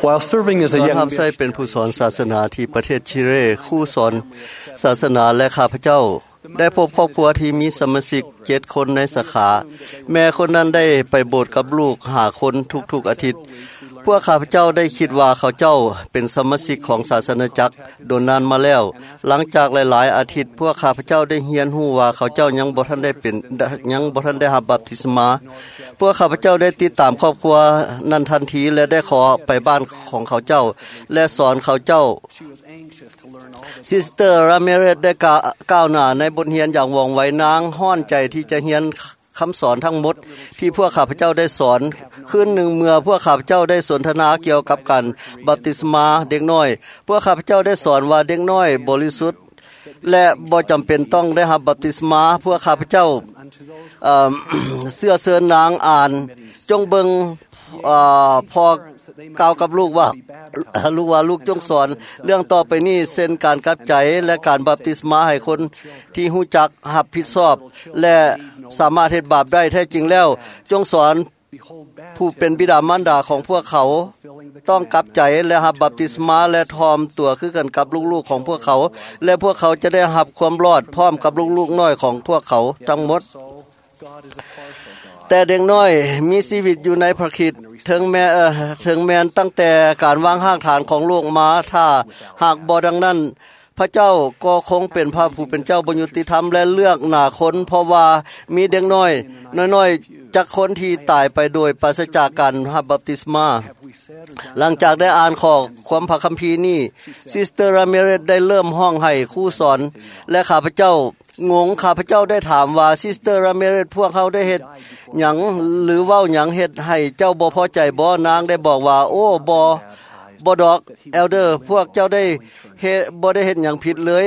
While serving as a ตอน young รับใช้เป็นผู้สอนศาสนาที่ประเทศชิเลครูสอนศาสนาและข้าพเจ้าได้พบครอบครัวที่มีสมาชิก7คนในสาขาแม่คนนั้นได้ไปโบสถ์กับลูก5คนทุกๆอาทิตย์พวกข้าพเจ้าได้คิดว่าเขาเจ้าเป็นสมาชิกของศาสนาจักรโดนนานมาแล้วหลังจากหลายๆอาทิตย์พวกข้าพเจ้าได้เรียนรู้ว่าเขาเจ้ายังบ่ทันได้รับบัพติศมาพวกข้าพเจ้าได้ติดตามครอบครัวนั้นทันทีและได้ขอไปบ้านของเขาเจ้าและสอนเขาเจ้าซิสเตอร์ราเมเรสได้ก้าวหน้าในบทเรียนอย่างว่องไวนางห้อนใจที่จะเรียนคำสอนทั้งหมดที่พวกข้าพเจ้าได้สอนคืนหนึ่งเมื่อพวกข้าพเจ้าได้สนทนาเกี่ยวกับการบัพติศมาเด็กน้อยพวกข้าพเจ้าได้สอนว่าเด็กน้อยบริสุทธิ์และบ่จำเป็นต้องได้รับบัพติศมาพวกข้าพเจ้าเสื้อเชิญนางอ่านจงเบิงพอกล่าวกับลูกว่าลูกจงสอนเรื่องต่อไปนี้เช่นการกลับใจและการบัพติศมาให้คนที่รู้จักรับผิดชอบและสามารถเฮ็ดบาปได้แท้จริงแล้วจงสอนผู้เป็นบิดามารดาของพวกเขาต้องกลับใจและรับบัพติศมาและทอมตัวคือกันกับลูกๆของพวกเขาและพวกเขาจะได้รับความรอดพร้อมกับลูกๆน้อยของพวกเขาทั้งหมดแต่เด็กน้อยมีชีวิตอยู่ในพระคริสต์ถึงแม้นตั้งแต่การวางรากฐานของโลกมาถ้าหากบ่ดังนั้นพระเจ้าก็คงเป็นพระผู้เป็นเจ้าบ่ยุติธรรมและเลือกหน้าคนเพราะว่ามีเด็กน้อยจากคนที่ตายไปโดยปราศจากการรับบัพติศมาหลังจากได้อ่านข้อความพระคัมภีร์นี้ซิสเตอร์ราเมเรสได้เริ่มห้องให้ครูสอนและข้าพเจ้างงข้าพเจ้าได้ถามว่าซิสเตอร์ราเมเรสพวกเขาได้เฮ็ดหยังหรือเว้าหยังเฮ็ดให้เจ้าบ่พอใจบ่นางได้บอกว่าโอ้บ่ดอกเอลเดอร์พวกเจ้าได้บ่ได้เฮ็ดหยังผิดเลย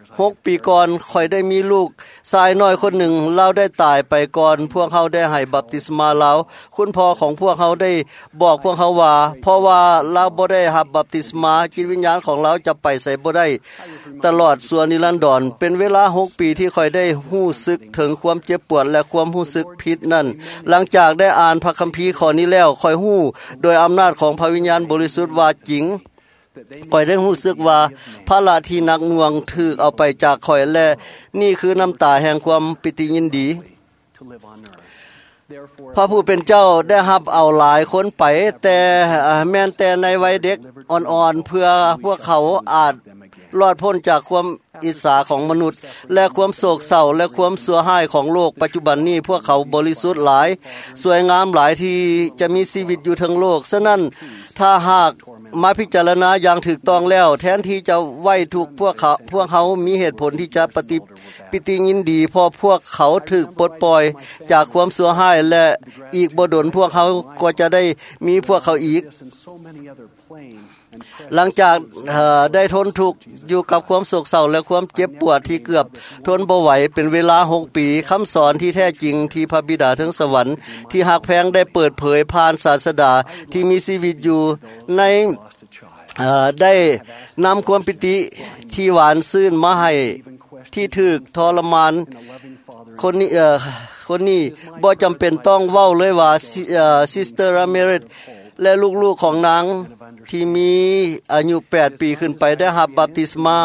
6 ปีก่อนค่อยได้มีลูกชายน้อยคนหนึ่งเราได้ตายไปก่อนพวกเขาได้ให้บัพติศมาเราคุณพ่อของพวกเขาได้บอกพวกเขาว่าเพราะว่าเราบ่ได้รับบัพติศมาจิตวิญญาณของเราจะไปไสบ่ได้ตลอดส่วนนิรันดรเป็นเวลา6 ปีที่ค่อยได้รู้สึกถึงความเจ็บปวดและความรู้สึกผิดนั้นหลังจากได้อ่านพระคัมภีร์ข้อนี้แล้วค่อยรู้โดยอำนาจของพระวิญญาณบริสุทธิ์ว่าจริงข่อยได้รู้สึกว่าพระราที่นักหน่วงถูกเอาไปจากข่อยและนี่คือน้ำตาแห่งความปิติยินดีพระผู้เป็นเจ้าได้รับเอาหลายคนไปแต่แม้นแต่ในวัยเด็กอ่อนๆเพื่อพวกเขาอาจรอดพ้นจากความอิจฉาของมนุษย์และความโศกเศร้าและความสัวหายของโลกปัจจุบันนี้พวกเขาบริสุทธิ์หลายสวยงามหลายที่จะมีชีวิตอยู่ทั้งโลกฉะนั้นถ้าหากมาพิจารณาอย่างถูกต้องแล้วแทนที่จะไว้ทุกพวกเขามีเหตุผลที่จะปิติยินดีเพราะพวกเขาถูกปลดปล่อยจากความสัวหายและอีกบ่ดลพวกเขาก็จะได้มีพวกเขาอีกหลังจากได้ทนทุกข์อยู่กับความโศกเศร้าและความเจ็บปวดที่เกือบทนบ่ไหวเป็นเวลา6 ปีคำสอนที่แท้จริงที่พระบิดาถึงสวรรค์ที่ฮักแพงได้เปิดเผยผ่านศาสดาที่มีชีวิตอยู่ในได้นำความปิติที่หวานซื่นมาให้ที่ถูกทรมานคนนี้บ่จำเป็นต้องเว้าเลยว่าซิสเตอร์ราเมเรสและลูกๆของนางที่มีอายุ8 ปีขึ้นไปได้รับบัพติศมา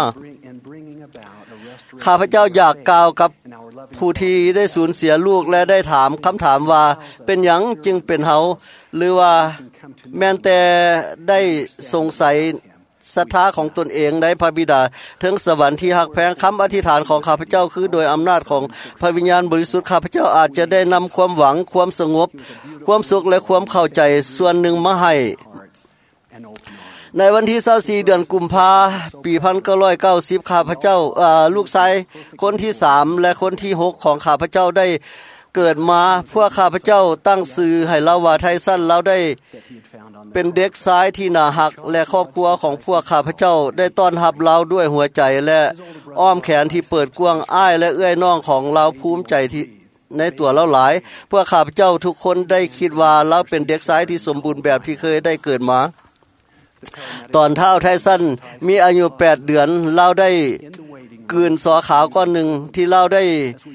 ข้าพเจ้าอยากกล่าวกับผู้ที่ได้สูญเสียลูกและได้ถามคำถามว่าเป็นหยังจึงเป็นเฮาหรือว่าแม้แต่ได้สงสัยศรัทธาของตนเองในพระบิดาถึงสวรรค์ที่ฮักแพงคำอธิษฐานของข้าพเจ้าคือโดยอำนาจของพระวิญญาณบริสุทธิ์ข้าพเจ้าอาจจะได้นำความหวังความสงบความสุขและความเข้าใจส่วนหนึ่งมาให้ในวันที่24เดือนกุมภาพันธ์ปี1990ข้าพเจ้าลูกชายคนที่3และคนที่6ของข้าพเจ้าได้เกิดมาพวกข้าพเจ้าตั้งชื่อให้เราว่าไทสันเราได้เป็นเด็กชายที่น่ารักและครอบครัวของพวกข้าพเจ้าได้ต้อนรับเราด้วยหัวใจและอ้อมแขนที่เปิดกว้างอ้ายและเอื้อยน้องของเราภูมิใจที่ในตัวเราหลายพวกข้าพเจ้าทุกคนได้คิดว่าเราเป็นเด็กชายที่สมบูรณ์แบบที่เคยได้เกิดมาตอนเท้าไทสันมีอายุ8 เดือนเราได้กืนสอขาวก้อนหนึ่งที่เราได้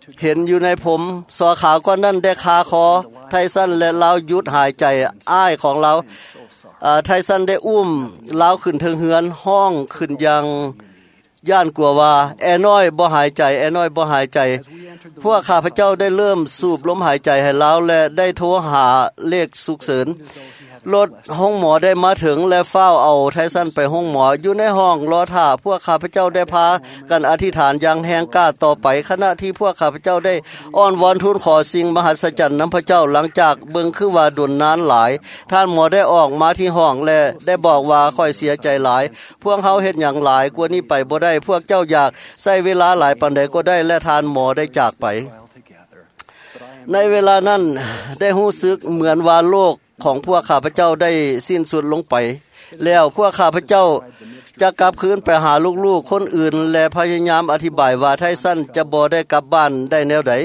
เห็นอยู่ในผมสอขาวก้อนนั้นได้คาคอไทสันและลาวหยุดหายใจอ้ายของเราไทสันได้อุ้มลาวขึ้นถึงเฮือนห้องขึ้นยังย่านกลัวว่าแอน้อยบ่หายใจแอน้อยบ่หายใจพวกข้าพเจ้าได้เริ่มสูบลมหายใจให้ลาวและได้โทรหาเลขฉุกเฉินรถห้องหมอได้มาถึงและเฝ้าเอาไทสันไปห้องหมออยู่ในห้องรอท่าพวกข้าพเจ้าได้พากันอธิษฐานอย่างแห่งกล้าต่อไปขณะที่พวกข้าพเจ้าได้อ้อนวอนทูลขอสิ่งมหัศจรรย์นำพระเจ้าหลังจากเบิ่งคือว่าดุลนานหลายท่านหมอได้ออกมาที่ห้องและได้บอกว่าค่อยเสียใจหลายพวกเขาเฮ็ดหยังหลายกว่านี้ไปบ่ได้พวกเจ้าอยากใช้เวลาหลายปานใดก็ได้และท่านหมอได้จากไปในเวลานั้นได้รู้สึกเหมือนว่าโลกของพวกข้าพเจ้าได้สิ้นสุดลงไปแล้วพวกข้าพเจ้าจะกลับคืนไปหาลูกๆคนอื่นและพยายามอธิบายว่าไทสันจะบ่ได้กลับบ้านได้แนวใด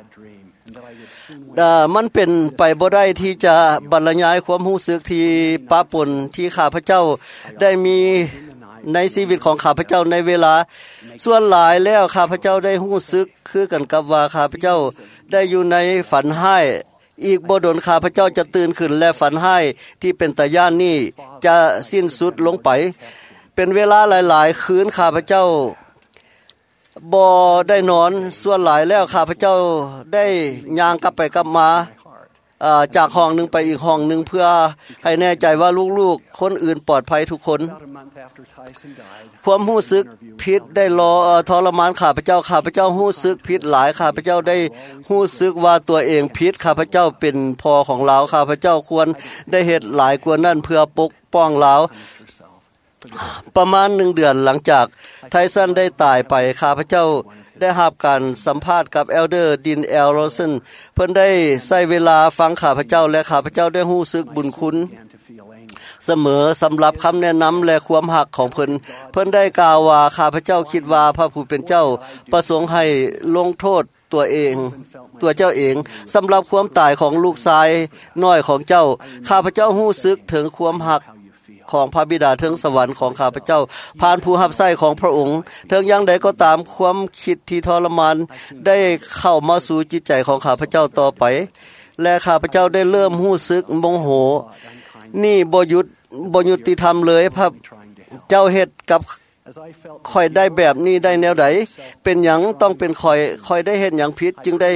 มันเป็นไปบ่ได้ที่จะบรรยายความรู้สึกที่ปะปนที่ข้าพเจ้าได้มีในชีวิตของข้าพเจ้าในเวลาส่วนหลายแล้วข้าพเจ้าได้รู้สึกคือกันกับว่าข้าพเจ้าได้อยู่ในฝันร้ายอีกบ่ดนข้าพเจ้าจะตื่นขึ้นและฝันร้ายที่เป็นตาย่านนี้จะสิ้นสุดลงไปเป็นเวลาหลายๆคืนข้าพเจ้าบ่ได้นอนส่วนหลายแล้วข้าพเจ้าได้ย่างกลับไปกลับมาจากห้องนึงไปอีกห้องนึงเพื่อให้แน่ใจว่าลูกๆคนอื่นปลอดภัยทุกคนความรู้สึกผิดได้ทรมานข้าพเจ้ารู้สึกผิดหลายข้าพเจ้าได้รู้สึกว่าตัวเองผิดข้าพเจ้าเป็นพ่อของเราข้าพเจ้าควรได้เฮ็ดหลายกว่านั้นเพื่อปกป้องเราประมาณ1 เดือนหลังจากไทสันได้ตายไปข้าพเจ้าได้รับการสัมภาษณ์กับเอลเดอร์ดินโรสันเพิ่นได้ใช้เวลาฟังข้าพเจ้าและข้าพเจ้าได้รู้สึกบุญคุณเสมอสำหรับคำแนะนำและความหักของเพิ่นได้กล่าวว่าข้าพเจ้าคิดว่าพระผู้เป็นเจ้าประสงค์ให้ลงโทษตัวเจ้าเองสำหรับความตายของลูกชายน้อยของเจ้าข้าพเจ้ารู้สึกถึงความหักของพระบิดาเทิงสวรรค์ของข้าพเจ้าผ่านผู้รับใช้ของพระองค์ถึงอย่างใดก็ตามความคิดที่ทรมานได้เข้ามาสู่จิตใจของข้าพเจ้าต่อไปและข้าพเจ้าได้เริ่มรู้สึกโมโหนี่บ่ยุติธรรมเลยพระเจ้าเฮ็ดกับค่อยได้แบบนี้ได้แนวใดเป็นหยังต้องเป็นค่อยได้เฮ็ดหยังผิดจึงได้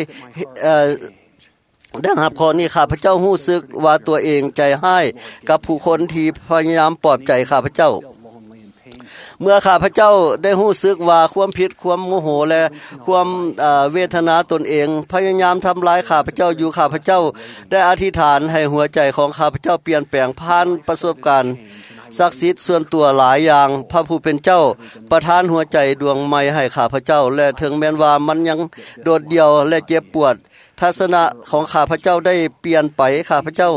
ดังรับข้อนี้ข้าพเจ้ารู้สึกว่าตัวเองใจร้ายกับผู้คนที่พยายามปลอบใจข้าพเจ้าเมื่อข้าพเจ้าได้รู้สึกว่าความผิดความโมโหและความเวทนาตนเองพยายามทำลายข้าพเจ้าอยู่ข้าพเจ้าได้อธิษฐานให้หัวใจของข้าพเจ้าเปลี่ยนแปลงผ่านประสบการณ์ศักดิ์สิทธิ์ส่วนตัวหลายอย่างพระผู้เป็นเจ้าประทานหัวใจดวงใหม่ให้ข้าพเจ้าและถึงแม้นว่ามันยังโดดเดี่ยวและเจ็บปวดทัศนะของข้าพเจ้าได้เปลี่ยนไปข้าพเจ้า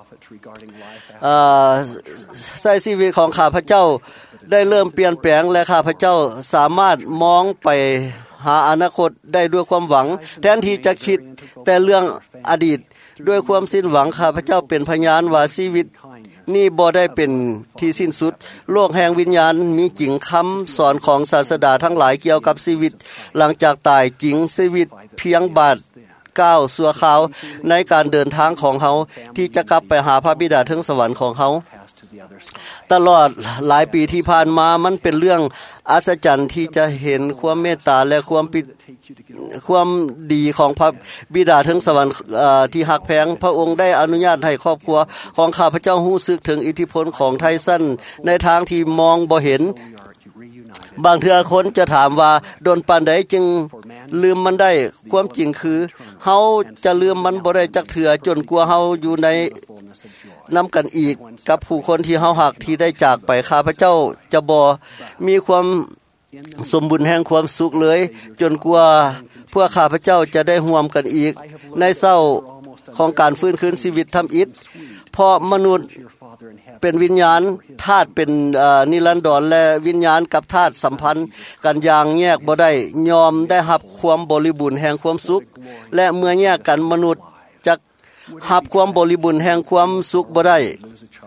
ใช้ชีวิตของข้าพเจ้าได้เริ่มเปลี่ยนแปลงและข้าพเจ้าสามารถมองไปหาอนาคตได้ด้วยความหวังแทนที่จะคิดแต่เรื่องอดีตด้วยความสิ้นหวังข้าพเจ้าเป็นพยานว่าชีวิตนี่บ่ได้เป็นที่สิ้นสุดโลกแห่งวิญญาณมีจริงคำสอนของศาสดาทั้งหลายเกี่ยวกับชีวิตหลังจากตายจริงชีวิตเพียงบาดก้าวสัวขาวในการเดินทางของเฮาที่จะกลับไปหาพระบิดาเทิงสวรรค์ของเฮาตลอดหลายปีที่ผ่านมามันเป็นเรื่องอัศจรรย์ที่จะเห็นความเมตตาและความดีของพระบิดาเทิงสวรรค์ที่ฮักแพงพระองค์ได้อนุญาตให้ครอบครัวของข้าพเจ้ารู้สึกถึงอิทธิพลของไทสันในทางที่มองบ่เห็นบางเทื่อคนจะถามว่าโดนปานใดจึงลืมมันได้ความจริงคือเฮาจะลืมมันบ่ได้จักเทื่อจนกว่าเฮาอยู่ในนํากันอีกกับผู้คนที่เฮาฮักที่ได้จากไปข้าพเจ้าจะบ่มีความสมบูรณ์แห่งความสุขเลยจนกว่าพวกข้าพเจ้าจะได้ร่วมกันอีกในเช้าของการฟื้นคืนชีวิตธรรมอิฐเพราะมนุษย์เป็นวิญญาณธาตุเป็นนิรันดรและวิญญาณกับธาตุสัมพันธ์กันอย่างแยกบ่ได้ยอมได้รับความบริบูรณ์แห่งความสุขและเมื่อแยกกันมนุษย์จะรับความบริบูรณ์แห่งความสุขบ่ได้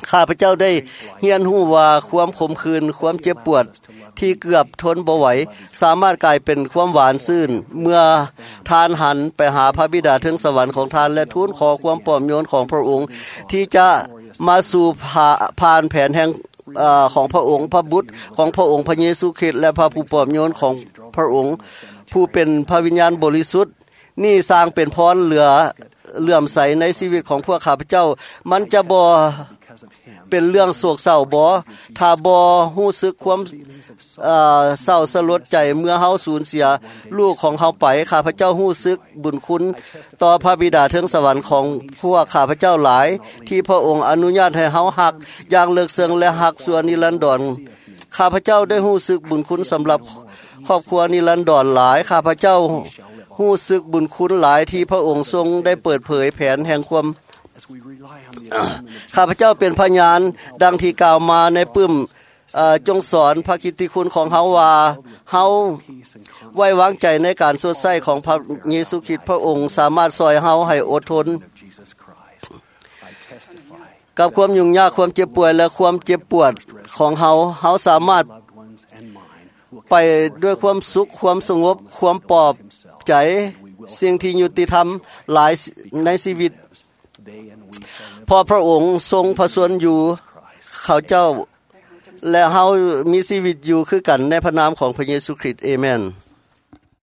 ข้าพเจ้าได้เรียนรู้ว่าความขมขื่นความเจ็บปวดที่เกือบทนบ่ไหวสามารถกลายเป็นความหวานซื่นเมื่อทานหันไปหาพระบิดาถึงสวรรค์ของทานและทูลขอความปลอบโยนของพระองค์ที่จะมาสู่ผ่านแผนแห่งของพระองค์พระบุตรของพระองค์พระเยซูคริสต์และพระผู้ปลอบโยนของพระองค์ผู้เป็นพระวิญญาณบริสุทธิ์นี่สร้างเป็นพรเหลื่อมใสในชีวิตของพวกข้าพเจ้ามันจะบ่เป็นเรื่องโศกเศร้าบ่ถ้าบ่รู้สึกความเศร้าสลดใจเมื่อเฮาสูญเสียลูกของเฮาไปข้าพเจ้ารู้สึกบุญคุณต่อพระบิดาเทิงสวรรค์ของพวกข้าพเจ้าหลายที่พระองค์อนุญาตให้เฮาฮักอย่างเลิกเซิงและฮักส่วนนิรันดรข้าพเจ้าได้รู้สึกบุญคุณสำหรับครอบครัวนิรันดรหลายข้าพเจ้ารู้สึกบุญคุณหลายที่พระองค์ทรงได้เปิดเผยแผนแห่งความข้าพเจ้าเป็นพยานดังที่กล่าวมาในปึ้มจงสอนพระกิตติคุณของเฮาว่าเฮาไว้วางใจในการสดใสของพระเยซูคริสต์พระองค์สามารถช่วยเฮาให้อดทนกับความยุ่งยากความเจ็บป่วยและความเจ็บปวดของเฮาสามารถไปด้วยความสุขความสงบความปลอบใจสิ่งที่ยุติธรรมหลายในชีวิตพอพระองค์ทรงพระชนอยู่เขาเจ้าและเฮามีชีวิตอยู่คือกันในพระนามของพระเยซูคริสต์อาเมน